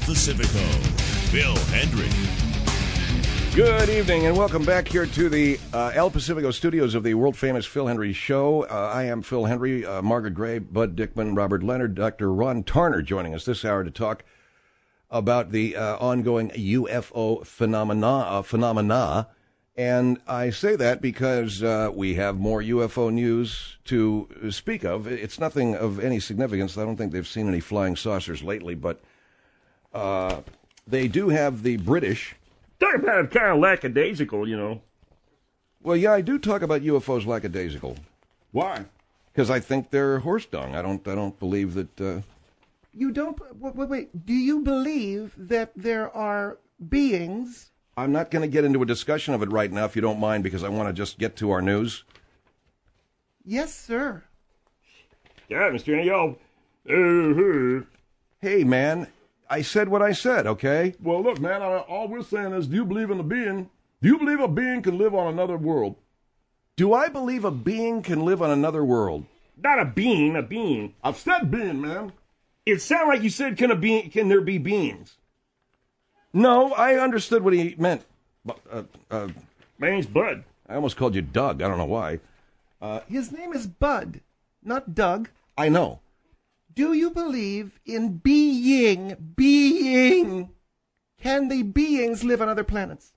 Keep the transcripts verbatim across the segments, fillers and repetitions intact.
Pacifico, Phil Hendry. Good evening and welcome back here to the uh, El Pacifico studios of the world-famous Phil Hendry Show. Uh, I am Phil Hendry, uh, Margaret Gray, Bud Dickman, Robert Leonard, Doctor Ron Tarner joining us this hour to talk about the uh, ongoing U F O phenomena, uh, phenomena. And I say that because uh, we have more U F O news to speak of. It's nothing of any significance. I don't think they've seen any flying saucers lately, but uh, they do have the British. Talk about it kind of lackadaisical, you know. Well, yeah, I do talk about U F Os lackadaisical. Why? Because I think they're horse dung. I don't. I don't believe that. Uh... You don't. Wait, wait, wait. Do you believe that there are beings? I'm not going to get into a discussion of it right now, if you don't mind, because I want to just get to our news. Yes, sir. Yeah, Mister Y'all. Uh-huh. Hey, man, I said what I said, okay? Well, look, man, I, all we're saying is, do you believe in a being? Do you believe a being can live on another world? Do I believe a being can live on another world? Not a being, a being. I've said being, man. It sounded like you said, can a being, can there be beings? No, I understood what he meant. Uh, uh, My name's Bud. I almost called you Doug. I don't know why. Uh, His name is Bud, not Doug. I know. Do you believe in being? Being? Can the beings live on other planets?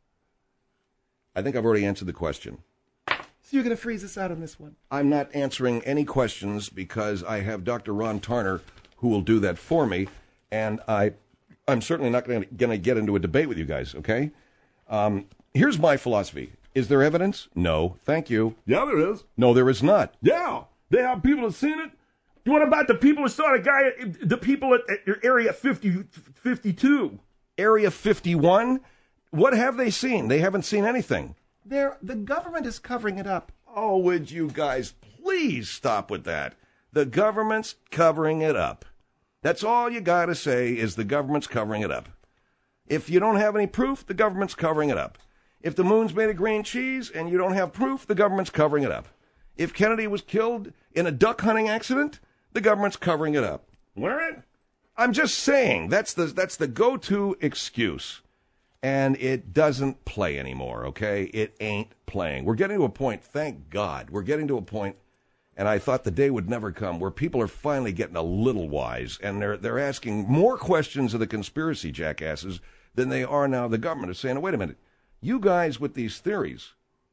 I think I've already answered the question. So you're going to freeze us out on this one? I'm not answering any questions because I have Doctor Ron Tarner who will do that for me, and I... I'm certainly not going to get into a debate with you guys, okay? Um, here's my philosophy. Is there evidence? No. Thank you. Yeah, there is. No, there is not. Yeah. They have people that seen it. What about the people who saw the guy, the people at, at your Area fifty, fifty-two? Area fifty-one? What have they seen? They haven't seen anything. They're, the government is covering it up. Oh, would you guys please stop with that? The government's covering it up. That's all you got to say is the government's covering it up. If you don't have any proof, the government's covering it up. If the moon's made of green cheese and you don't have proof, the government's covering it up. If Kennedy was killed in a duck hunting accident, the government's covering it up. What? I'm just saying, that's the that's the go-to excuse. And it doesn't play anymore, okay? It ain't playing. We're getting to a point, thank God, we're getting to a point, and I thought the day would never come, where people are finally getting a little wise, and they're they're asking more questions of the conspiracy jackasses than they are now the government. Is saying, oh, wait a minute, you guys with these theories,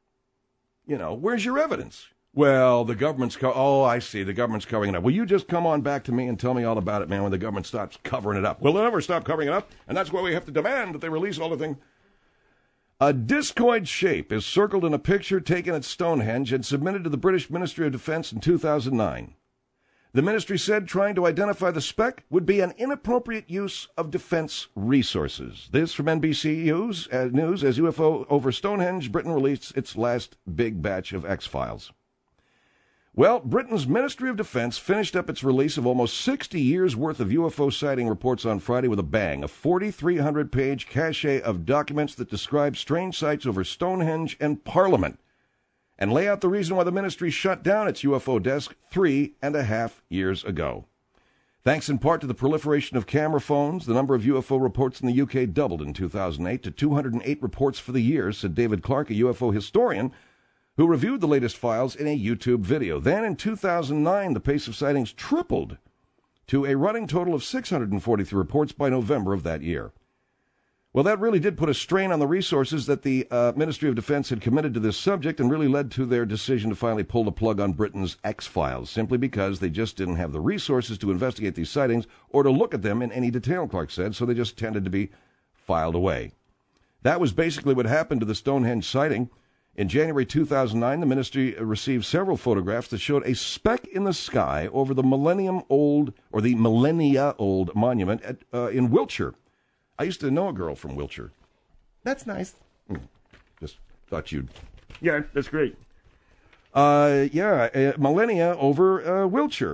you know, where's your evidence? Well, the government's, co- oh, I see, the government's covering it up. Will you just come on back to me and tell me all about it, man, when the government stops covering it up? Well, they'll never stop covering it up, and that's why we have to demand that they release all the things. A discoid shape is circled in a picture taken at Stonehenge and submitted to the British Ministry of Defence in two thousand nine. The ministry said trying to identify the speck would be an inappropriate use of defence resources. This from N B C News, uh, News as U F O over Stonehenge, Britain released its last big batch of X-Files. Well, Britain's Ministry of Defence finished up its release of almost sixty years' worth of U F O sighting reports on Friday with a bang, a forty-three hundred page cache of documents that describe strange sights over Stonehenge and Parliament, and lay out the reason why the ministry shut down its U F O desk three and a half years ago. Thanks in part to the proliferation of camera phones, the number of U F O reports in the U K doubled in two thousand eight to two hundred eight reports for the year, said David Clark, a U F O historian, who reviewed the latest files in a YouTube video. Then in two thousand nine, the pace of sightings tripled to a running total of six hundred forty-three reports by November of that year. Well, that really did put a strain on the resources that the uh, Ministry of Defense had committed to this subject and really led to their decision to finally pull the plug on Britain's X-Files, simply because they just didn't have the resources to investigate these sightings or to look at them in any detail, Clark said, so they just tended to be filed away. That was basically what happened to the Stonehenge sighting. In January two thousand nine, the ministry received several photographs that showed a speck in the sky over the millennium-old, or the millennia-old monument at, uh, in Wiltshire. I used to know a girl from Wiltshire. That's nice. Just thought you'd... Yeah, that's great. Uh, yeah, uh, millennia over uh, Wiltshire.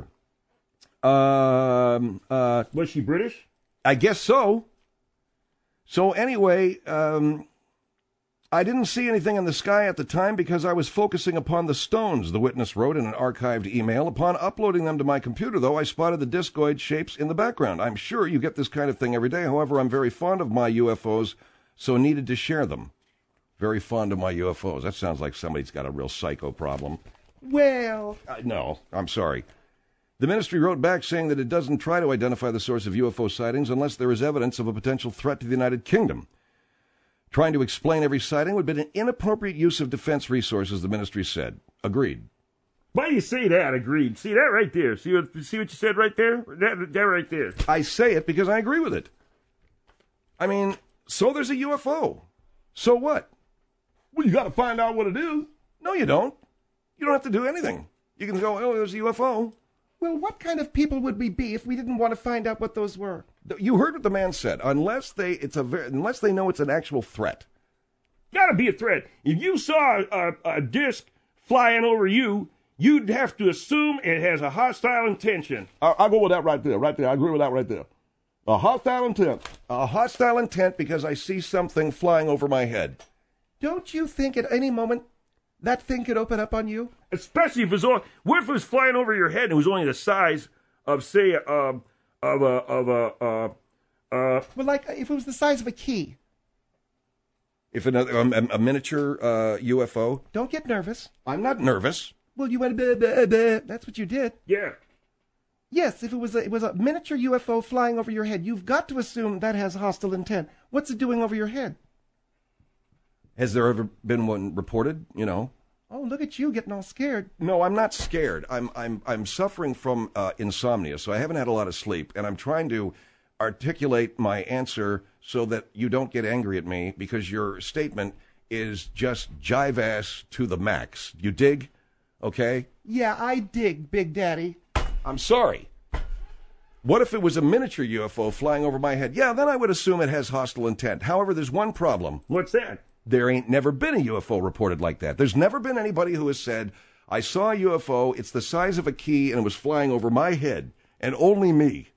Um, uh, Was she British? I guess so. So anyway... Um, I didn't see anything in the sky at the time because I was focusing upon the stones, the witness wrote in an archived email. Upon uploading them to my computer, though, I spotted the discoid shapes in the background. I'm sure you get this kind of thing every day. However, I'm very fond of my U F Os, so needed to share them. Very fond of my U F Os. That sounds like somebody's got a real psycho problem. Well, Uh, no, I'm sorry. The ministry wrote back saying that it doesn't try to identify the source of U F O sightings unless there is evidence of a potential threat to the United Kingdom. Trying to explain every sighting would be an inappropriate use of defense resources, the ministry said. Agreed. Why do you say that? Agreed. See that right there? See what see what you said right there? That that right there. I say it because I agree with it. I mean, so there's a U F O. So what? Well, you got to find out what it is. No, you don't. You don't have to do anything. You can go, oh, there's a U F O. well, what kind of people would we be if we didn't want to find out what those were? You heard what the man said. Unless they, it's a very, unless they know it's an actual threat. Gotta be a threat. If you saw a, a, a disc flying over you, you'd have to assume it has a hostile intention. I, I'll go with that right there. Right there. I agree with that right there. A hostile intent. A hostile intent because I see something flying over my head. Don't you think at any moment that thing could open up on you? Especially if it's all. What if it was flying over your head and it was only the size of, say, um, of a of a uh, uh. Well, like if it was the size of a key. If another um, a, a miniature uh, U F O. Don't get nervous. I'm not nervous. Well, you went, bleh, bleh, bleh. That's what you did. Yeah. Yes, if it was a, it was a miniature U F O flying over your head, you've got to assume that has hostile intent. What's it doing over your head? Has there ever been one reported? You know. Oh, look at you getting all scared. No, I'm not scared. I'm I'm I'm suffering from uh, insomnia, so I haven't had a lot of sleep, and I'm trying to articulate my answer so that you don't get angry at me because your statement is just jive ass to the max. You dig? Okay? Yeah, I dig, Big Daddy. I'm sorry. What if it was a miniature U F O flying over my head? Yeah, then I would assume it has hostile intent. However, there's one problem. What's that? There ain't never been a U F O reported like that. There's never been anybody who has said, I saw a U F O, it's the size of a key, and it was flying over my head, and only me.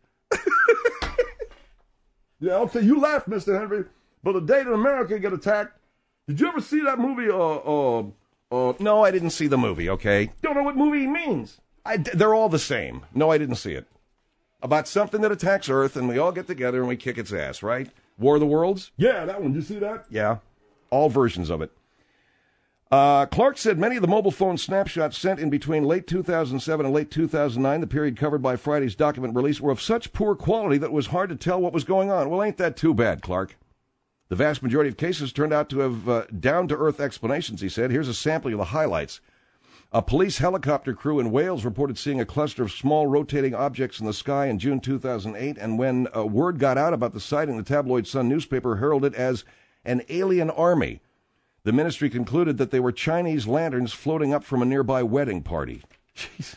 Yeah, I'll tell you, you laugh, Mister Henry, but the day that America get attacked, did you ever see that movie, uh, uh, uh, No, I didn't see the movie, okay? Don't know what movie he means. I, they're all the same. No, I didn't see it. About something that attacks Earth, and we all get together and we kick its ass, right? War of the Worlds? yeah, that one, did you see that? Yeah, all versions of it. Uh, Clark said many of the mobile phone snapshots sent in between late two thousand seven and late two thousand nine, the period covered by Friday's document release, were of such poor quality that it was hard to tell what was going on. Well, ain't that too bad, Clark? The vast majority of cases turned out to have uh, down-to-earth explanations, he said. Here's a sampling of the highlights. A police helicopter crew in Wales reported seeing a cluster of small rotating objects in the sky in June two thousand eight, and when uh, word got out about the sighting, the tabloid Sun newspaper heralded it as an alien army. The ministry concluded that they were Chinese lanterns floating up from a nearby wedding party. Jeez.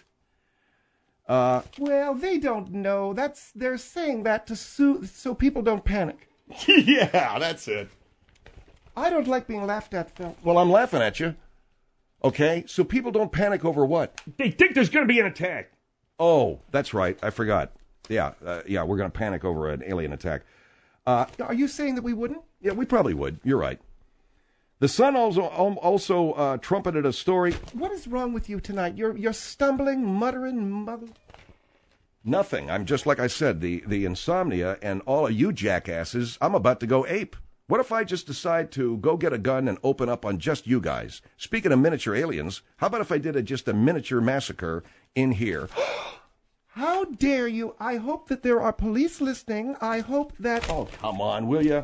Uh, Well, they don't know. That's they're saying that to soothe, so people don't panic. yeah, that's it. I don't like being laughed at, Phil. Well, I'm laughing at you. Okay, so people don't panic over what? They think there's going to be an attack. Oh, that's right. I forgot. Yeah, uh, yeah, we're going to panic over an alien attack. Uh, Are you saying that we wouldn't? yeah, we probably would. You're right. The Sun also also uh, trumpeted a story. What is wrong with you tonight? You're you're stumbling, muttering, mother. Nothing. I'm just like I said, the, the insomnia and all of you jackasses, I'm about to go ape. What if I just decide to go get a gun and open up on just you guys? Speaking of miniature aliens, how about if I did a, just a miniature massacre in here? How dare you? I hope that there are police listening. I hope that... Oh, come on, will you?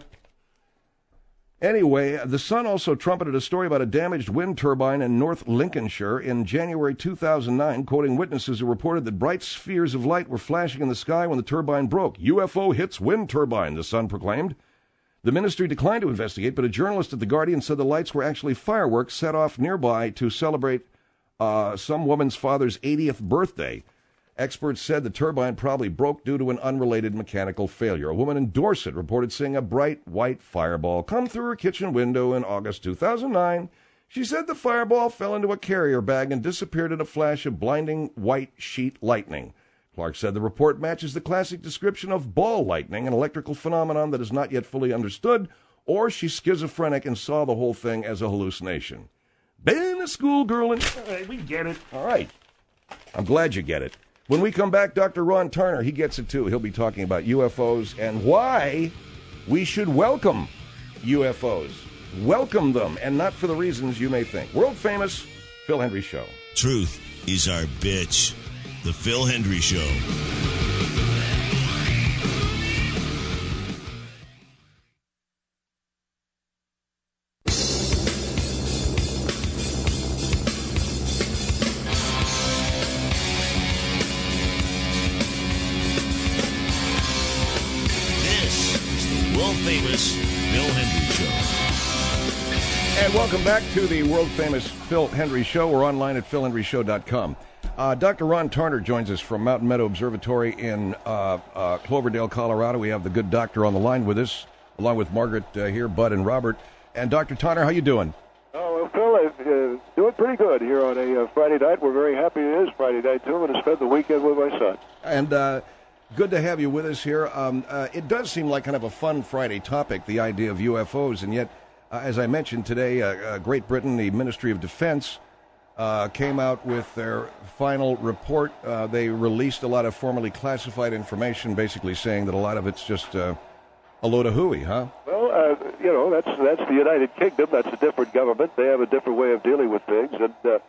Anyway, the Sun also trumpeted a story about a damaged wind turbine in North Lincolnshire in January two thousand nine, quoting witnesses who reported that bright spheres of light were flashing in the sky when the turbine broke. U F O hits wind turbine, the Sun proclaimed. The ministry declined to investigate, but a journalist at The Guardian said the lights were actually fireworks set off nearby to celebrate uh, some woman's father's eightieth birthday. Experts said the turbine probably broke due to an unrelated mechanical failure. A woman in Dorset reported seeing a bright white fireball come through her kitchen window in August two thousand nine. She said the fireball fell into a carrier bag and disappeared in a flash of blinding white sheet lightning. Clark said the report matches the classic description of ball lightning, an electrical phenomenon that is not yet fully understood or she's schizophrenic and saw the whole thing as a hallucination. Been a schoolgirl and... Hey, we get it. All right. I'm glad you get it. When we come back, Doctor Ron Turner, he gets it too. He'll be talking about U F Os and why we should welcome U F Os. Welcome them, and not for the reasons you may think. World famous Phil Hendrie Show. Truth is our bitch. The Phil Hendrie Show. And welcome back to the world-famous Phil Hendrie Show. We're online at phil hendrie show dot com. Uh, Doctor Ron Turner joins us from Mountain Meadow Observatory in uh, uh, Cloverdale, Colorado. We have the good doctor on the line with us, along with Margaret uh, here, Bud, and Robert. And Doctor Turner, how you doing? Oh, well, Phil, I'm uh, doing pretty good here on a uh, Friday night. We're very happy it is Friday night, too. I'm going to spend the weekend with my son. And uh, good to have you with us here. Um, uh, it does seem like kind of a fun Friday topic, the idea of U F Os, and yet... Uh, as I mentioned today, uh, uh, Great Britain, the Ministry of Defense, uh, came out with their final report. Uh, they released a lot of formerly classified information, basically saying that a lot of it's just uh, a load of hooey, huh? Well, uh, you know, that's that's the United Kingdom. That's a different government. They have a different way of dealing with things. And uh,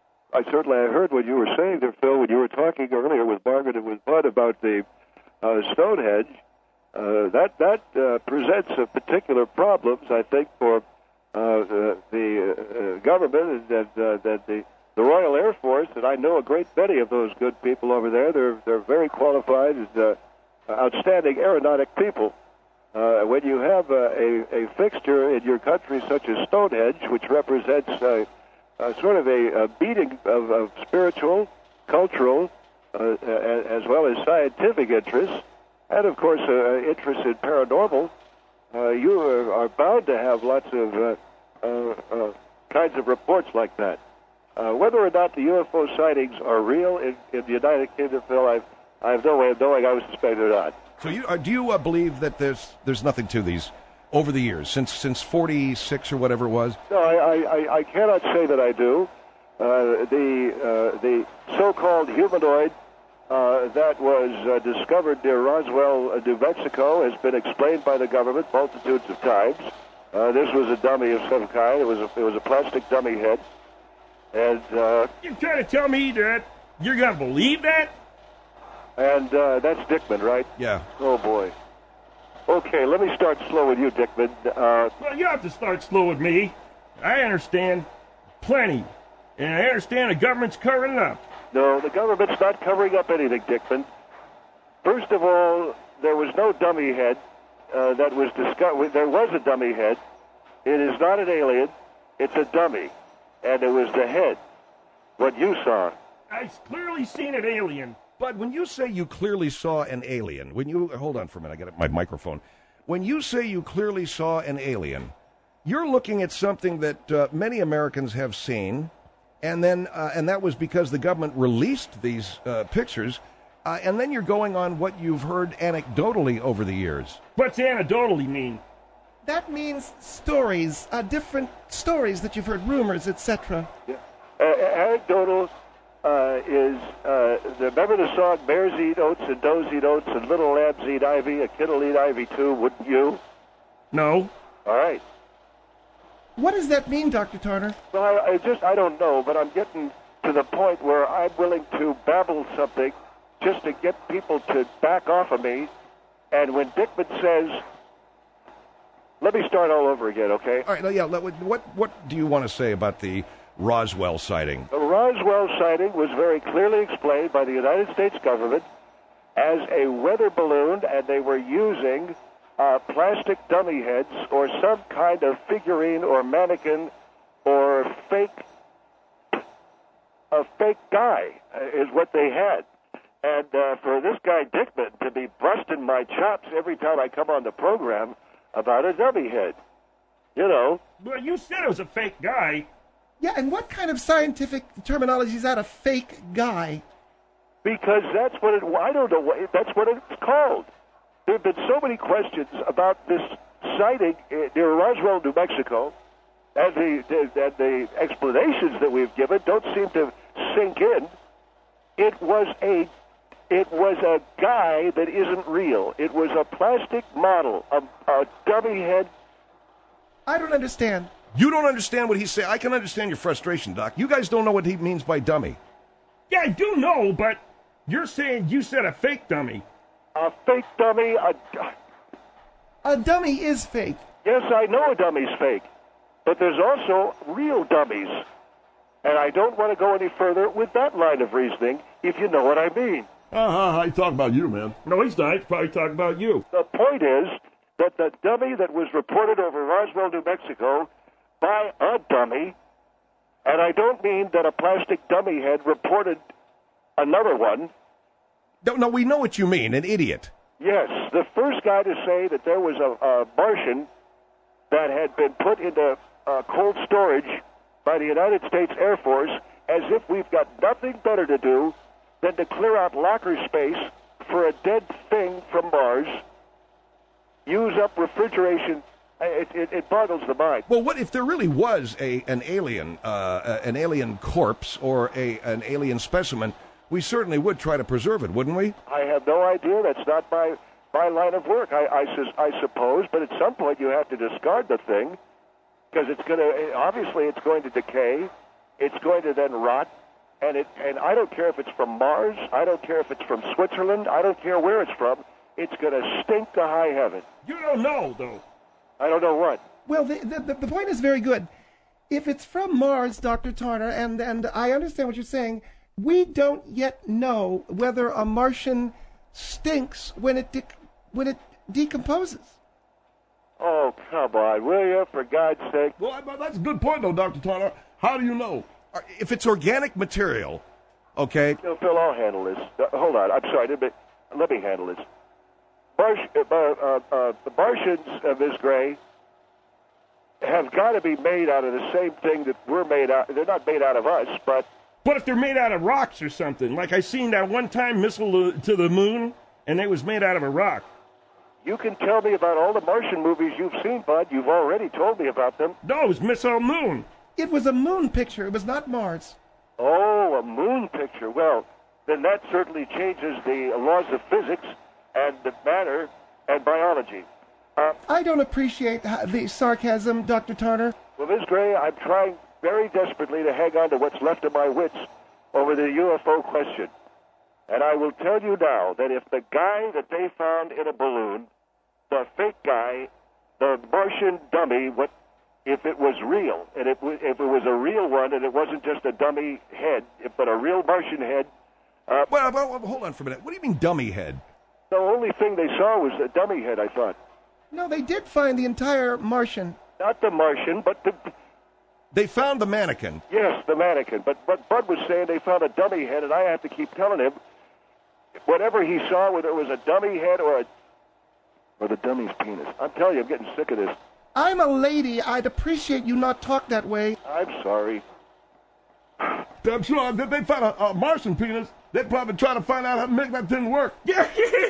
I certainly I heard what you were saying there, Phil, when you were talking earlier with Margaret and with Bud about the uh, Stonehenge. Uh, that that uh, presents a particular problems, I think, for uh, uh, the uh, government and uh, that the the Royal Air Force. And I know a great many of those good people over there. They're they're very qualified and uh, outstanding aeronautic people. Uh, when you have uh, a a fixture in your country such as Stonehenge, which represents uh, uh, sort of a, a beating of, of spiritual, cultural, uh, as well as scientific interests. And, of course, uh, interest in paranormal, uh, you are, are bound to have lots of uh, uh, uh, kinds of reports like that. Uh, whether or not the U F O sightings are real in, in the United Kingdom, Phil, I've, I have no way of knowing. I would suspect they're not. So you, uh, do you uh, believe that there's there's nothing to these over the years, since since forty-six or whatever it was? No, I, I, I cannot say that I do. Uh, the, uh, the so-called humanoid Uh, that was uh, discovered near Roswell, uh, New Mexico, has been explained by the government multitudes of times. Uh, this was a dummy of some kind. It was a, it was a plastic dummy head. And uh, You're trying to tell me that you're going to believe that? And uh, that's Dickman, right? Yeah. Oh, boy. Okay, let me start slow with you, Dickman. Uh, Well, you have to start slow with me. I understand plenty. And I understand the government's covering it up. No, the government's not covering up anything, Dickman. First of all, there was no dummy head uh, that was discovered. There was a dummy head. It is not an alien. It's a dummy. And it was the head. What you saw. I clearly seen an alien. But when you say you clearly saw an alien, when you... Hold on for a minute, I got my microphone. When you say you clearly saw an alien, you're looking at something that uh, many Americans have seen... And then, uh, and that was because the government released these uh, pictures, uh, and then you're going on what you've heard anecdotally over the years. What's anecdotally mean? That means stories, uh, different stories that you've heard, rumors, et cetera. Yeah. Uh, anecdotal uh, is, uh, remember the song, Bears Eat Oats and Does Eat Oats and Little Lambs Eat Ivy, a kid'll eat ivy too, wouldn't you? No. All right. What does that mean, Doctor Turner? Well, I, I just, I don't know, but I'm getting to the point where I'm willing to babble something just to get people to back off of me. And when Dickman says, let me start all over again, okay? All right, yeah, let, what, what do you want to say about the Roswell sighting? The Roswell sighting was very clearly explained by the United States government as a weather balloon, and they were using Uh, plastic dummy heads or some kind of figurine or mannequin or fake, a fake guy uh, is what they had. And uh, for this guy Dickman to be busting my chops every time I come on the program about a dummy head, you know. Well, you said it was a fake guy. Yeah, and what kind of scientific terminology is that, a fake guy? Because that's what it, I don't know, what, that's what it's called. There have been so many questions about this sighting uh, near Roswell, New Mexico, and the, the, and the explanations that we've given don't seem to sink in. It was a it was a guy that isn't real. It was a plastic model, a, a dummy head. I don't understand. You don't understand what he's saying. I can understand your frustration, Doc. You guys don't know what he means by dummy. Yeah, I do know, but you're saying you said a fake dummy. A fake dummy. A, A dummy is fake. yes, I know a dummy's fake, but there's also real dummies. And I don't want to go any further with that line of reasoning, if you know what I mean. Uh-huh, I talk about you, man. No, he's not. He's probably talking about you. The point is that the dummy that was reported over Roswell, New Mexico, by a dummy, and I don't mean that a plastic dummy head reported another one. No, no, we know what you mean, an idiot. Yes, the first guy to say that there was a, a Martian that had been put into uh, cold storage by the United States Air Force, as if we've got nothing better to do than to clear out locker space for a dead thing from Mars, use up refrigeration. It, it, it boggles the mind. Well, what if there really was a an alien, uh, an alien corpse or a an alien specimen? We certainly would try to preserve it, wouldn't we? I have no idea. That's not my my line of work. I I, sus- I suppose, but at some point you have to discard the thing because it's going to obviously it's going to decay. It's going to then rot, and it and I don't care if it's from Mars. I don't care if it's from Switzerland. I don't care where it's from. It's going to stink to high heaven. You don't know, though. I don't know what. Well, the, the, the point is very good. If it's from Mars, Doctor Turner, and, and I understand what you're saying, we don't yet know whether a Martian stinks when it de- when it decomposes. Oh, come on, will you, for God's sake? Well, I- that's a good point, though, Doctor Turner. How do you know? If it's organic material, okay. No, Phil, I'll handle this. Uh, hold on, I'm sorry, but let me handle this. Mars, uh, uh, uh, the Martians, uh, Miz Gray, have got to be made out of the same thing that we're made out. They're not made out of us, but But if they're made out of rocks or something, like I seen that one time missile to the moon, and it was made out of a rock. you can tell me about all the Martian movies you've seen, Bud. You've already told me about them. No, it was Missile Moon. It was a moon picture. It was not Mars. Oh, a moon picture. Well, then that certainly changes the laws of physics and the matter and biology. Uh, I don't appreciate the sarcasm, Doctor Turner. well, Miz Gray, I'm trying very desperately to hang on to what's left of my wits over the U F O question. And I will tell you now that if the guy that they found in a balloon, the fake guy, the Martian dummy, what if it was real, and it, if it was a real one and it wasn't just a dummy head, but a real Martian head, uh, Well, well, well, hold on for a minute. What do you mean dummy head? the only thing they saw was a dummy head, I thought. No, they did find the entire Martian. Not the Martian, but the, They found the mannequin. yes, the mannequin. But, but Bud was saying they found a dummy head, and I have to keep telling him, whatever he saw, whether it was a dummy head or a or the dummy's penis. I'm telling you, I'm getting sick of this. I'm a lady. I'd appreciate you not talk that way. I'm sorry. I'm sure if they found a, a Martian penis, they'd probably try to find out how to make that thing work. Yeah,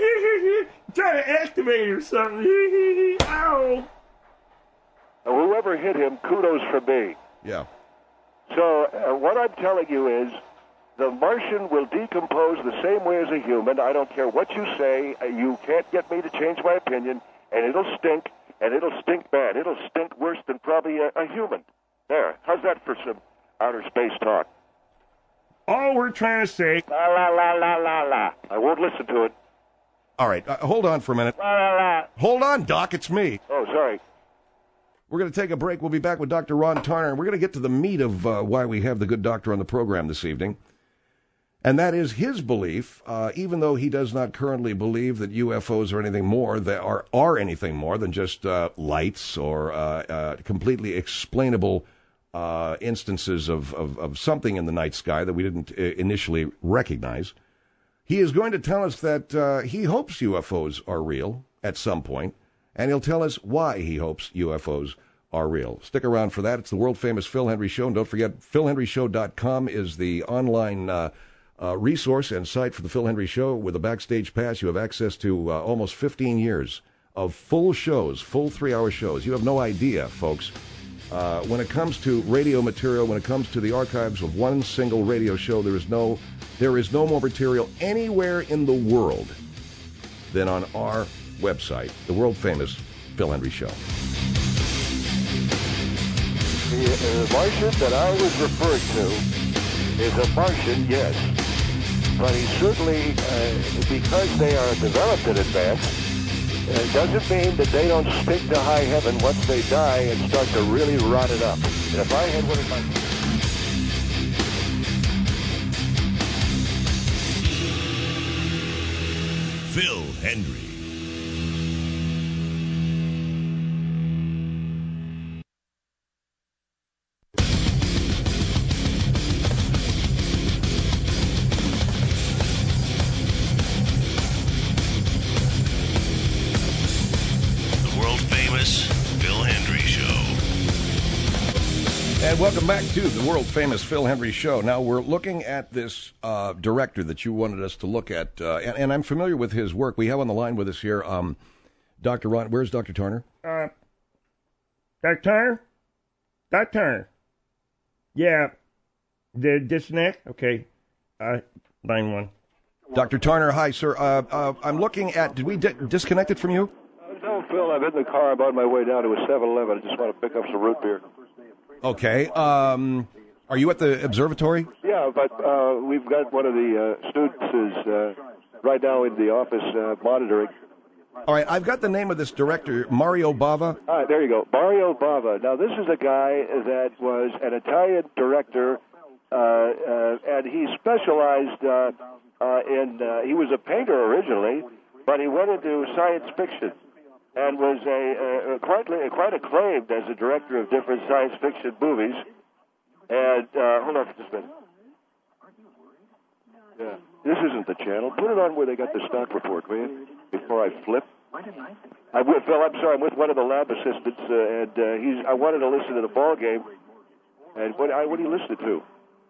try to activate it or something. Ow. Now, whoever hit him, kudos for me. Yeah. So uh, what I'm telling you is the Martian will decompose the same way as a human. I don't care what you say. Uh, You can't get me to change my opinion, and it'll stink, and it'll stink bad. It'll stink worse than probably a, a human. There. How's that for some outer space talk? All we're trying to say, La, la, la, la, la, la. I won't listen to it. All right. Uh, hold on for a minute. La, la, la. Hold on, Doc. It's me. Oh, sorry. We're going to take a break. We'll be back with Doctor Ron Turner, and we're going to get to the meat of uh, why we have the good doctor on the program this evening. And that is his belief, uh, even though he does not currently believe that U F Os are anything more, that are, are anything more than just uh, lights or uh, uh, completely explainable uh, instances of, of, of something in the night sky that we didn't uh, initially recognize. He is going to tell us that uh, he hopes U F Os are real at some point, and he'll tell us why he hopes U F Os are real. Stick around for that. It's the world-famous Phil Hendry Show, and don't forget, phil hendry show dot com is the online uh, uh, resource and site for the Phil Hendry Show. With a Backstage Pass, you have access to uh, almost fifteen years of full shows, full three-hour shows. You have no idea, folks. Uh, when it comes to radio material, when it comes to the archives of one single radio show, there is no, there is no more material anywhere in the world than on our website, the world-famous Phil Hendrie Show. The uh, Martian that I was referring to is a Martian, yes. But he certainly, uh, because they are developed in advance, it doesn't mean that they don't stick to high heaven once they die and start to really rot it up. And if I had one of my... Phil Hendrie. And welcome back to the world-famous Phil Hendrie Show. Now, we're looking at this uh, director that you wanted us to look at, uh, and, and I'm familiar with his work. We have on the line with us here um, Doctor Ron. Where's Doctor Turner? Uh, Doctor Turner? Doctor Turner. Yeah. The disconnect? Okay. Uh, line one. Doctor Turner, hi, sir. Uh, uh, I'm looking at, did we di- disconnect it from you? Uh, no, Phil, I'm in the car. I'm on my way down to a seven eleven. I just want to pick up some root beer. Okay. Um, are you at the observatory? Yeah, but uh, we've got one of the uh, students is uh, right now in the office uh, monitoring. All right, I've got the name of this director, Mario Bava. All right, there you go. Mario Bava. Now, this is a guy that was an Italian director, uh, uh, and he specialized uh, uh, in, uh, he was a painter originally, but he went into science fiction. And was a, a, a quite quite acclaimed as a director of different science fiction movies. And uh, hold on for just a minute. Yeah, this isn't the channel. Put it on where they got the stock report, will you? Before I flip. I'm with Phil. I'm sorry. I'm with one of the lab assistants, uh, and uh, he's. I wanted to listen to the ball game. And what? I, what do you listen to?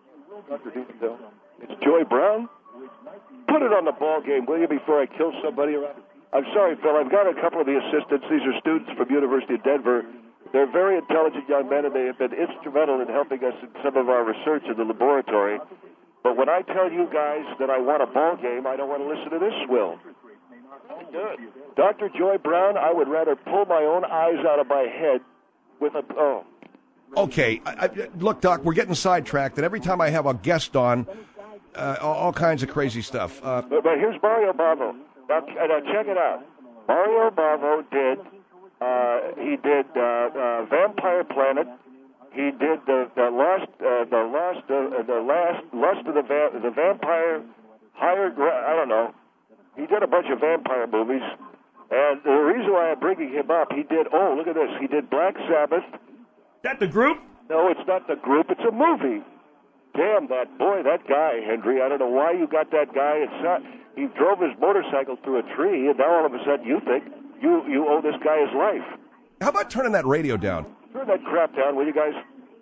It's Joy Brown. Put it on the ball game, will you? Before I kill somebody around. I'm sorry, Phil. I've got a couple of the assistants. These are students from University of Denver. They're very intelligent young men, and they have been instrumental in helping us in some of our research in the laboratory. But when I tell you guys that I want a ball game, I don't want to listen to this swill. Doctor Joy Brown, I would rather pull my own eyes out of my head with a... Oh. Okay. I, I, look, Doc, we're getting sidetracked, and every time I have a guest on, uh, all, all kinds of crazy stuff. Uh, but, but here's Mario Bava. Now, now, check it out. Mario Bava did, uh, he did uh, uh, Vampire Planet. He did the the last, uh, the last, uh, the last Lust of the va- the Vampire, Higher. Gra- I don't know. He did a bunch of vampire movies, and the reason why I'm bringing him up, he did. Oh, look at this. He did Black Sabbath. That the group? No, it's not the group. It's a movie. Damn that boy, that guy, Hendrie. I don't know why you got that guy. It's not. He drove his motorcycle through a tree, and now all of a sudden you think you, you owe this guy his life. How about turning that radio down? Turn that crap down, will you guys?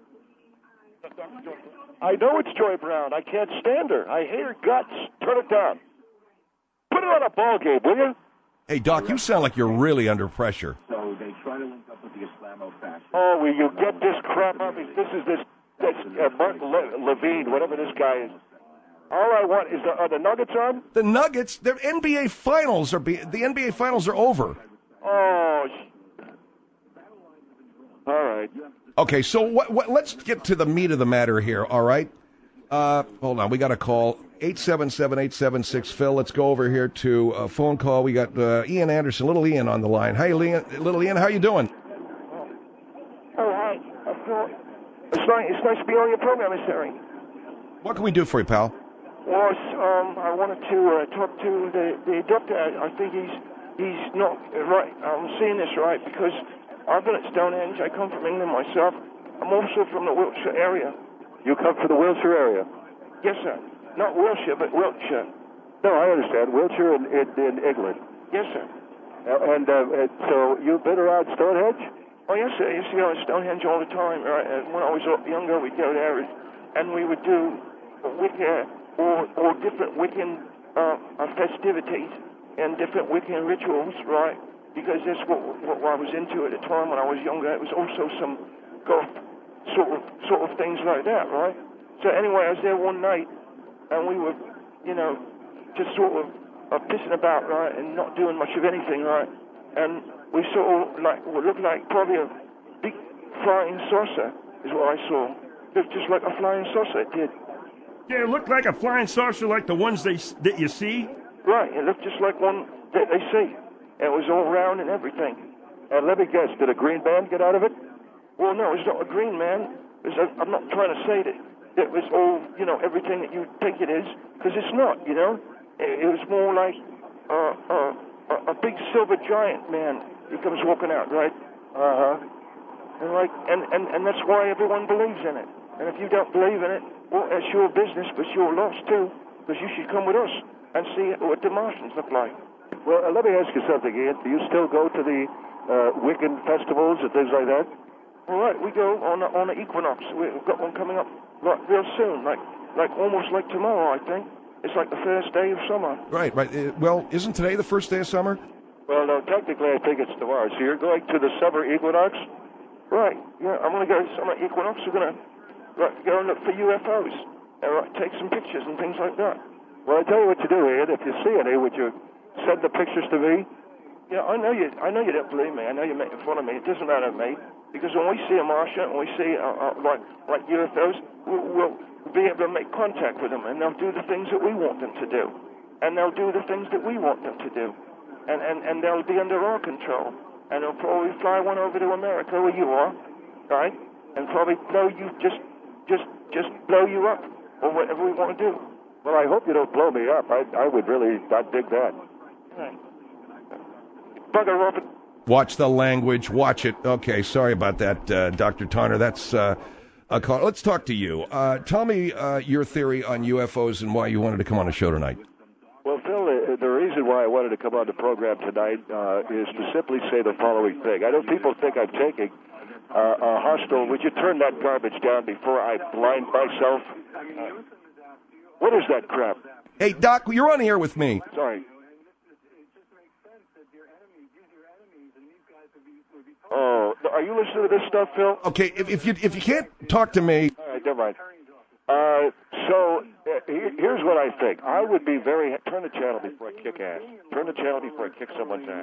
I know it's Joy Brown. I can't stand her. I hate her guts. Turn it down. Put it on a ball game, will you? Hey, Doc, you sound like you're really under pressure. So they try to link up with the Islamo-fascists. Oh, will you get this crap up? This is this, this uh, Martin Le- Levine, whatever this guy is. All I want is the, are the Nuggets on? The Nuggets, their N B A finals are be, the N B A finals are over. Oh, sh- all right. Okay, so what, what, let's get to the meat of the matter here. All right, uh, hold on, we got a call eight seven seven, eight seven six Phil. Let's go over here to a phone call. We got uh, Ian Anderson, little Ian, on the line. Hi, Ian, little Ian, how you doing? Oh, hi. It's nice. It's nice to be on your program, Mister Harry. What can we do for you, pal? Well, um, I wanted to uh, talk to the, the doctor. I think he's he's not right. I'm seeing this right because I've been at Stonehenge. I come from England myself. I'm also from the Wiltshire area. You come from the Wiltshire area? Yes, sir. Not Wiltshire, but Wiltshire. No, I understand. Wiltshire in, in, in England. Yes, sir. Uh, and, uh, and so you've been around Stonehenge? Oh, yes, sir. I used to go to Stonehenge all the time. Right? And when I was younger, we'd go there, and we would do Wicca or, or different Wiccan uh, festivities and different Wiccan rituals, right? because that's what, what I was into at the time when I was younger. It was also some golf sort of sort of things like that, right? So anyway, I was there one night, and we were, you know, just sort of uh, pissing about, right, and not doing much of anything, right? And we sort of like what looked like probably a big flying saucer is what I saw. It looked just like a flying saucer. It did. Yeah, it looked like a flying saucer, like the ones they that you see. Right, it looked just like one that they see. And it was all round and everything. And let me guess, did a green man get out of it? Well, no, it's not a green man. It's a, I'm not trying to say that it was all, you know, everything that you think it is, because it's not, you know. It, it was more like uh, uh, a, a big silver giant man who comes walking out, right? Uh-huh. And like, and, and, and that's why everyone believes in it. And if you don't believe in it, well, that's your business, but you're lost too, because you should come with us and see what the Martians look like. Well, uh, let me ask you something, Ian. Do you still go to the uh, Wiccan festivals and things like that? All right, we go on a, on an equinox. We've got one coming up like, real soon, like like almost like tomorrow, I think. It's like the first day of summer. Right, right. Uh, well, isn't today the first day of summer? Well, no, technically I think it's tomorrow. So you're going to the summer equinox? Right, yeah, I'm going to go to summer equinox. We're going to right, go and look for U F Os and right, take some pictures and things like that. Well, I tell you what you do, Ian. If you see any, would you send the pictures to me? Yeah, I know you. I know you don't believe me. I know you're making fun of me. It doesn't matter to me, because when we see a Martian, when we see uh, uh, like like U F Os, we'll, we'll be able to make contact with them, and they'll do the things that we want them to do, and they'll do the things that we want them to do, and and, and they'll be under our control, and they'll probably fly one over to America where you are, right, and probably blow you just just just blow you up or whatever we want to do. Well, I hope you don't blow me up. I I would really not dig that. Right. Bugger off. Watch the language. Watch it. Okay, sorry about that, uh, Doctor Tarner. That's uh, a call. Let's talk to you. Uh, tell me uh, your theory on U F Os and why you wanted to come on the show tonight. Well, Phil, uh, the reason why I wanted to come on the program tonight uh, is to simply say the following thing. I know people think I'm taking uh, a hostile. Would you turn that garbage down before I blind myself? Uh, what is that crap? Hey, Doc, you're on the air with me. Sorry. Oh, are you listening to this stuff, Phil? Okay, if, if you if you can't talk to me. All right, never mind. Uh, so uh, here, here's what I think. I would be very turn the channel before I kick ass. Turn the channel before I kick someone's ass.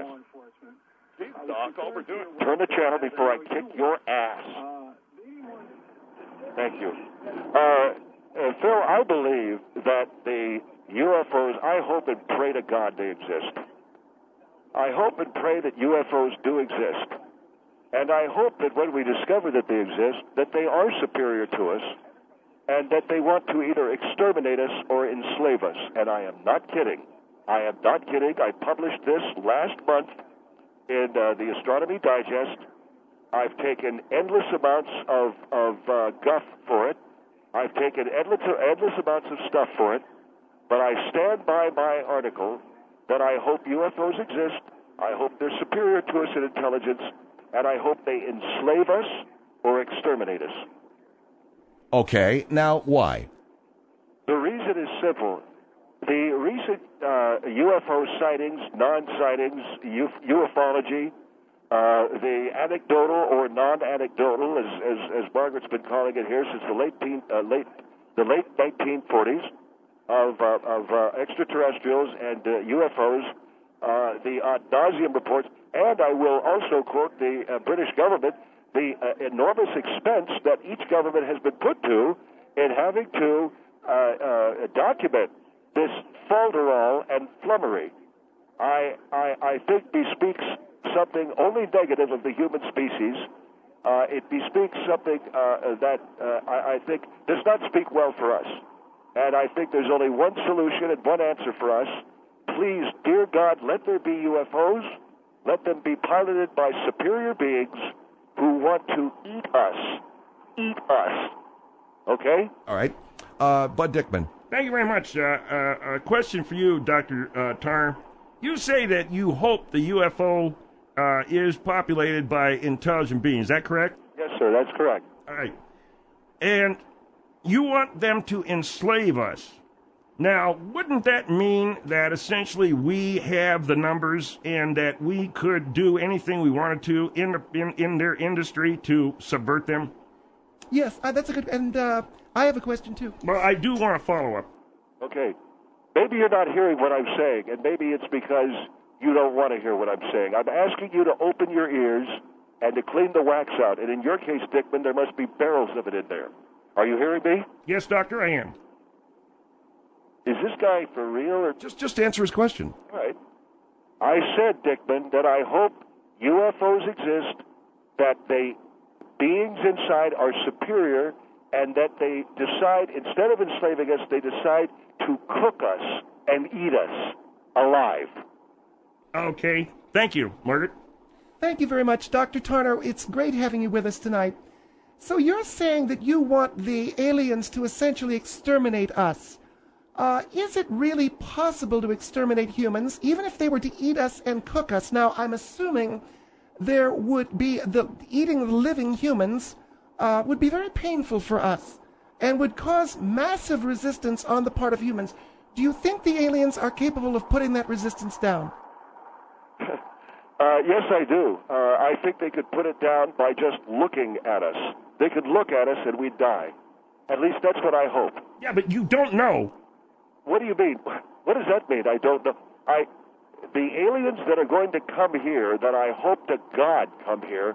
Doc, overdo it. Turn the channel before I kick your ass. Thank you. Uh, uh, Phil, I believe that the U F Os. I hope and pray to God they exist. I hope and pray that U F Os do exist. And I hope that when we discover that they exist, that they are superior to us, and that they want to either exterminate us or enslave us. And I am not kidding. I am not kidding. I published this last month in uh, the Astronomy Digest. I've taken endless amounts of, of uh, guff for it. I've taken endless, endless amounts of stuff for it. But I stand by my article that I hope U F Os exist. I hope they're superior to us in intelligence. And I hope they enslave us or exterminate us. Okay, now why? The reason is simple. The recent uh, U F O sightings, non-sightings, uf- ufology, uh, the anecdotal or non-anecdotal, as, as, as Margaret's been calling it here since the late teen, uh, late the late nineteen forties, of uh, of uh, extraterrestrials and uh, U F Os, uh, the ad nauseum reports. And I will also quote the uh, British government, the uh, enormous expense that each government has been put to in having to uh, uh, document this falderall and flummery. I, I, I think bespeaks something only negative of the human species. Uh, it bespeaks something uh, that uh, I, I think does not speak well for us. And I think there's only one solution and one answer for us. Please, dear God, let there be U F Os. Let them be piloted by superior beings who want to eat us. Eat us. Okay? All right. Uh, Bud Dickman. Thank you very much. Uh, uh, a question for you, Doctor Uh, Tarr. You say that you hope the U F O uh, is populated by intelligent beings. Is that correct? Yes, sir. That's correct. All right. And you want them to enslave us. Now, wouldn't that mean that essentially we have the numbers and that we could do anything we wanted to in the, in, in their industry to subvert them? Yes, uh, that's a good. And uh, I have a question too. Well, I do want to follow up. Okay. Maybe you're not hearing what I'm saying, and maybe it's because you don't want to hear what I'm saying. I'm asking you to open your ears and to clean the wax out. And in your case, Dickman, there must be barrels of it in there. Are you hearing me? Yes, Doctor, I am. Is this guy for real? Or Just, just answer his question. All right. I said, Dickman, that I hope U F Os exist, that they beings inside are superior, and that they decide, instead of enslaving us, they decide to cook us and eat us alive. Okay. Thank you, Margaret. Thank you very much, Doctor Tarner. It's great having you with us tonight. So you're saying that you want the aliens to essentially exterminate us. Uh, is it really possible to exterminate humans, even if they were to eat us and cook us? Now, I'm assuming there would be the eating the living humans uh, would be very painful for us and would cause massive resistance on the part of humans. Do you think the aliens are capable of putting that resistance down? Uh, yes, I do. Uh, I think they could put it down by just looking at us. They could look at us and we'd die. At least that's what I hope. Yeah, but you don't know. What do you mean? What does that mean? I don't know. I, the aliens that are going to come here, that I hope to God come here,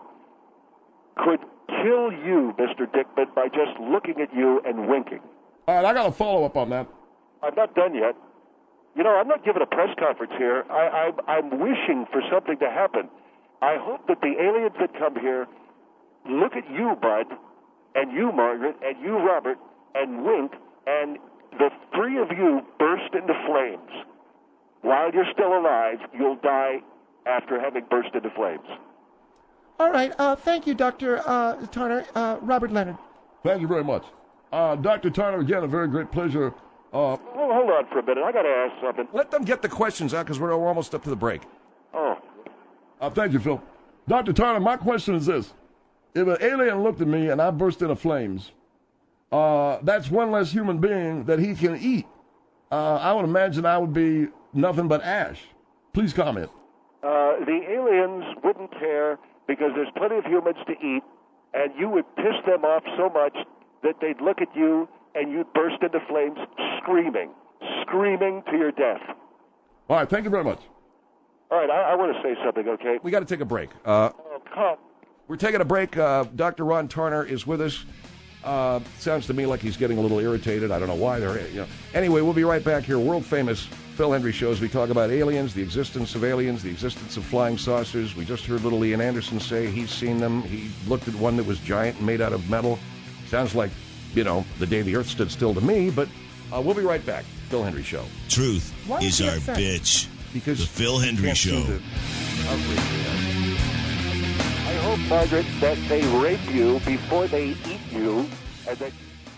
could kill you, Mister Dickman, by just looking at you and winking. All right, I got a follow-up on that. I'm not done yet. You know, I'm not giving a press conference here. I, I, I'm wishing for something to happen. I hope that the aliens that come here look at you, Bud, and you, Margaret, and you, Robert, and wink, and the three of you burst into flames. While you're still alive, you'll die after having burst into flames. All right. Uh, thank you, Doctor Uh, Tarner. Uh, Robert Leonard. Thank you very much. Uh, Doctor Tarner, again, a very great pleasure. Uh, well, hold on for a minute. I got to ask something. Let them get the questions out because we're, we're almost up to the break. Oh. uh, thank you, Phil. Doctor Tarner, my question is this. If an alien looked at me and I burst into flames, uh, that's one less human being that he can eat. Uh, I would imagine I would be nothing but ash. Please comment. Uh, the aliens wouldn't care because there's plenty of humans to eat, and you would piss them off so much that they'd look at you and you'd burst into flames screaming, screaming to your death. All right, thank you very much. All right, I, I want to say something, okay? We got to take a break. Uh, oh, come. We're taking a break. Uh, Doctor Ron Tarner is with us. Uh, sounds to me like he's getting a little irritated. I don't know why. They're, you know. Anyway, we'll be right back here. World famous Phil Hendry shows. We talk about aliens, the existence of aliens, the existence of flying saucers. We just heard little Ian Anderson say he's seen them. He looked at one that was giant and made out of metal. Sounds like, you know, the day the earth stood still to me. But uh, we'll be right back. Phil Hendry Show. Truth Why is is he our upset? bitch. Because the Phil Hendry can't Show. seem to outrage me. I hope, Margaret, that they rape you before they eat you, and that...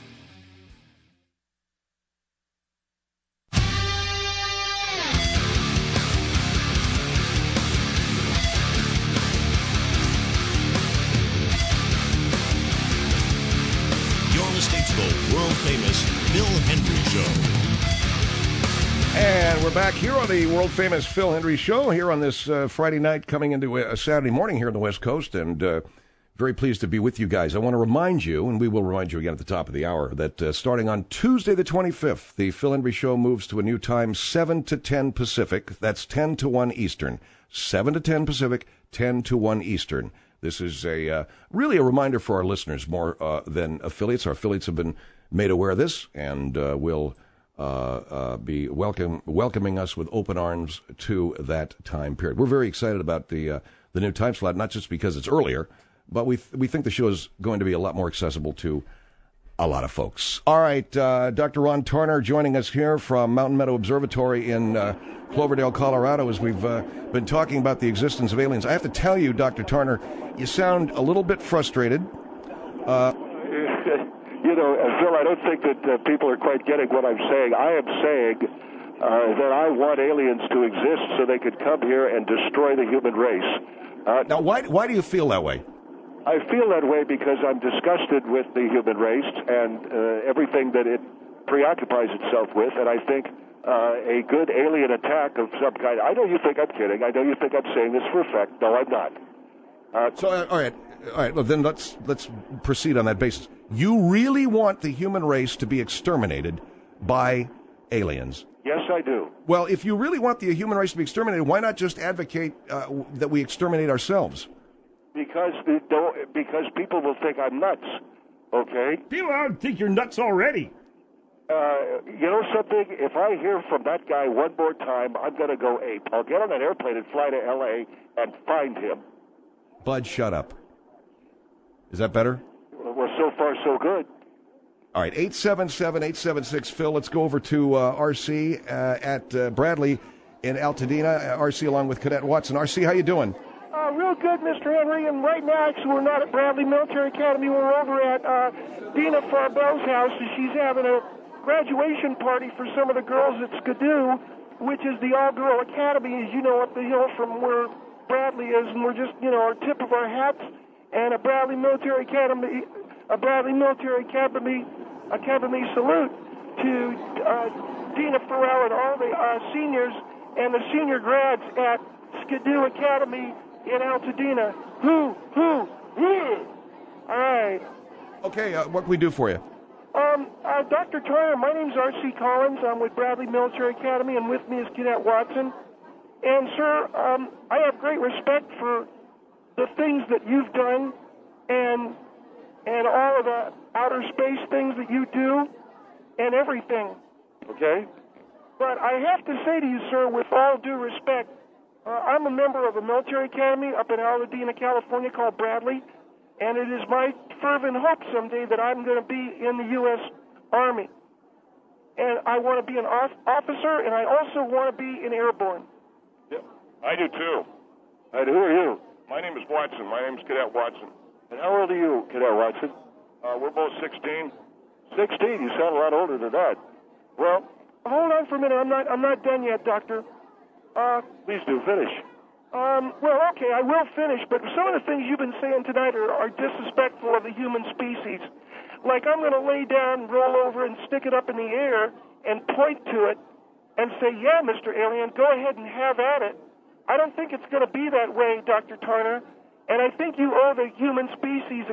You're listening to the world-famous Phil Hendry Show. And we're back here on the world-famous Phil Hendry Show, here on this uh, Friday night, coming into a Saturday morning here on the West Coast, and uh, very pleased to be with you guys. I want to remind you, and we will remind you again at the top of the hour, that uh, starting on Tuesday the twenty-fifth, the Phil Hendry Show moves to a new time, seven to ten Pacific. That's ten to one Eastern. seven to ten Pacific, ten to one Eastern. This is a uh, really a reminder for our listeners more uh, than affiliates. Our affiliates have been made aware of this, and uh, will uh, uh, be welcome welcoming us with open arms to that time period. We're very excited about the uh, the new time slot, not just because it's earlier, but we th- we think the show is going to be a lot more accessible to a lot of folks. All right, uh, Doctor Ron Tarner joining us here from Mountain Meadow Observatory in uh, Cloverdale, Colorado, as we've uh, been talking about the existence of aliens. I have to tell you, Doctor Tarner, you sound a little bit frustrated. Uh, you know, uh, Phil, I don't think that uh, people are quite getting what I'm saying. I am saying uh, that I want aliens to exist so they could come here and destroy the human race. Uh, now, why why do you feel that way? I feel that way because I'm disgusted with the human race and uh, everything that it preoccupies itself with, and I think uh, a good alien attack of some kind. I know you think I'm kidding. I know you think I'm saying this for a fact. No, I'm not. Uh, so, uh, all right, all right. Well, then let's let's proceed on that basis. You really want the human race to be exterminated by aliens? Yes, I do. Well, if you really want the human race to be exterminated, why not just advocate uh, that we exterminate ourselves? Because they don't, because people will think I'm nuts. Okay. People don't think you're nuts already. Uh, you know something? If I hear from that guy one more time, I'm going to go ape. I'll get on an airplane and fly to L A and find him. Bud, shut up. Is that better? Well, so far, so good. All right, eight seven seven, eight seven six, Phil. Let's go over to uh, R C uh, at uh, Bradley in Altadena. Uh, R C along with Cadet Watson. R C, how you doing? Uh, real good, Mister Henry. And right now, actually, we're not at Bradley Military Academy. We're over at uh, Dina Farbell's house, and she's having a graduation party for some of the girls at Skidoo, which is the all-girl academy, as you know, up the hill from where Bradley is, and we're just, you know, our tip of our hats, and a Bradley Military Academy, a Bradley Military Academy, Academy salute to uh, Dina Farrell and all the uh, seniors and the senior grads at Skidoo Academy in Altadena. Who, who, who? All right. Okay, uh, what can we do for you? Um, uh, Doctor Turner, my name's R C Collins. I'm with Bradley Military Academy, and with me is Cadet Watson. And, sir, um, I have great respect for the things that you've done and and all of the outer space things that you do and everything. Okay. But I have to say to you, sir, with all due respect, uh, I'm a member of a military academy up in Altadena, California called Bradley, and it is my fervent hope someday that I'm going to be in the U S Army. And I want to be an off- officer, and I also want to be an airborne. Yeah, I do too. And who are you? My name is Watson. My name is Cadet Watson. And how old are you, Cadet Watson? Uh, we're both sixteen. sixteen? You sound a lot older than that. Well, hold on for a minute. I'm not. I'm not done yet, Doctor. Uh, please do finish. Um, well, okay, I will finish. But some of the things you've been saying tonight are, are disrespectful of the human species. Like I'm going to lay down, roll over, and stick it up in the air and point to it and say, "Yeah, Mister Alien, go ahead and have at it." I don't think it's going to be that way, Doctor Turner. And I think you owe the human species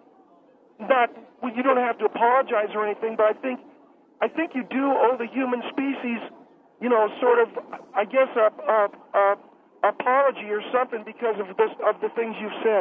not. Well, you don't have to apologize or anything, but I think, I think you do owe the human species, you know, sort of, I guess, a, a, a apology or something because of this, of the things you've said.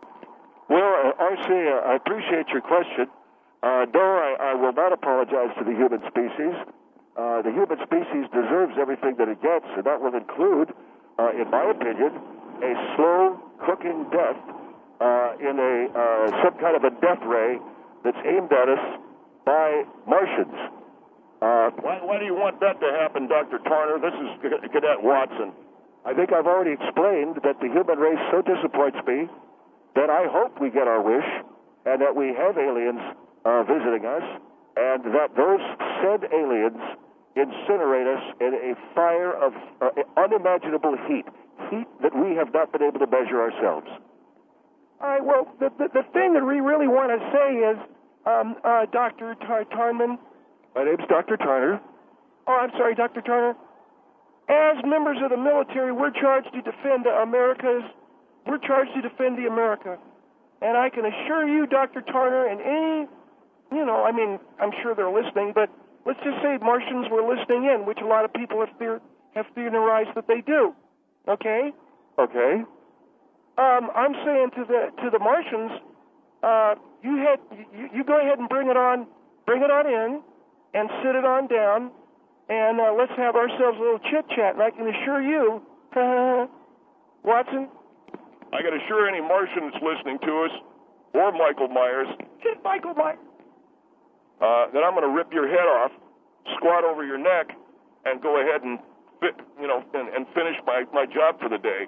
Well, uh, R C, uh, I appreciate your question. Uh, no, I, I will not apologize to the human species. Uh, the human species deserves everything that it gets, and that will include, uh, in my opinion, a slow cooking death uh, in a uh, some kind of a death ray that's aimed at us by Martians. Uh, why, why do you want that to happen, Doctor Turner? This is Cadet Watson. I think I've already explained that the human race so disappoints me that I hope we get our wish and that we have aliens uh, visiting us and that those said aliens incinerate us in a fire of uh, unimaginable heat, heat that we have not been able to measure ourselves. All right, well, the, the, the thing that we really want to say is, um, uh, Doctor Tar- Tarnman. My name's Doctor Turner. Oh, I'm sorry, Doctor Turner. As members of the military, we're charged to defend America's, we're charged to defend the America. And I can assure you, Doctor Turner, and any, you know, I mean, I'm sure they're listening, but let's just say Martians were listening in, which a lot of people have, theor- have theorized that they do. Okay? Okay. Um, I'm saying to the to the Martians, uh, you, had, you you go ahead and bring it on, bring it on in, and sit it on down, and uh, let's have ourselves a little chit chat. And I can assure you, Watson, I can assure any Martian that's listening to us, or Michael Myers, just Michael Myers, uh, that I'm going to rip your head off, squat over your neck, and go ahead and fit, you know, and, and finish my, my job for the day.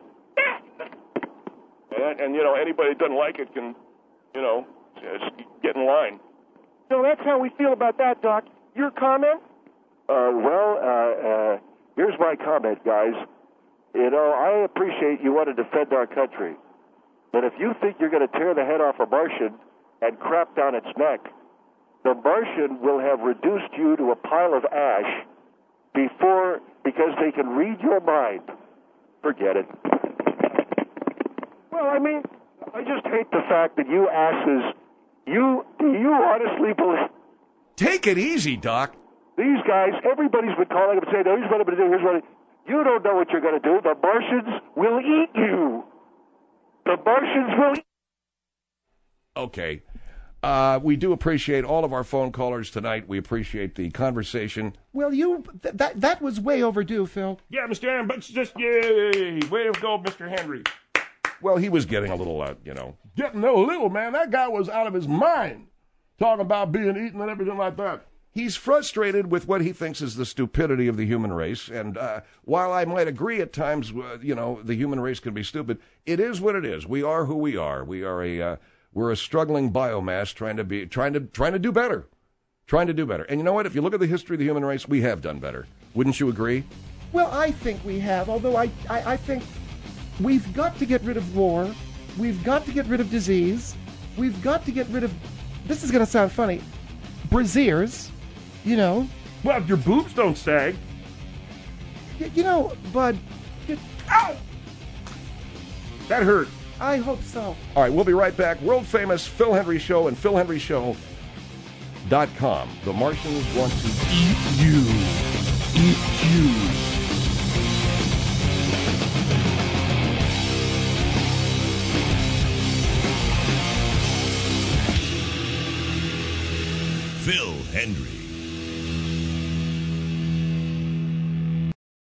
and, and you know, anybody that doesn't like it can, you know, just get in line. So that's how we feel about that, Doc. Your comment? Uh, well, uh, uh, here's my comment, guys. You know, I appreciate you want to defend our country, but if you think you're going to tear the head off a Martian and crap down its neck, the Martian will have reduced you to a pile of ash before, because they can read your mind. Forget it. Well, I mean, I just hate the fact that you asses, you, do you honestly believe? Take it easy, Doc. These guys, everybody's been calling up and saying, "No, here's what I'm going to do, here's what I..." You don't know what you're going to do. The Martians will eat you. The Martians will eat. Okay. Uh, we do appreciate all of our phone callers tonight. We appreciate the conversation. Well, you th- that that was way overdue, Phil. Yeah, Mister Aaron, but just yay! Way to go, Mister Henry. Well, he was getting a little, uh, you know. Getting a little, man. That guy was out of his mind talking about being eaten and everything like that. He's frustrated with what he thinks is the stupidity of the human race. And uh, while I might agree at times, uh, you know, the human race can be stupid, it is what it is. We are who we are. We are a uh, we're a struggling biomass trying to be trying to trying to do better, trying to do better. And you know what? If you look at the history of the human race, we have done better. Wouldn't you agree? Well, I think we have. Although I, I, I think we've got to get rid of war. We've got to get rid of disease. We've got to get rid of. This is going to sound funny. Braziers. You know. Well, if your boobs don't sag. Y- you know, Bud. You, ow! That hurt. I hope so. All right, we'll be right back. World famous Phil Hendrie Show and phil hendrie show dot com. The Martians want to eat you. Eat you. Phil Hendrie.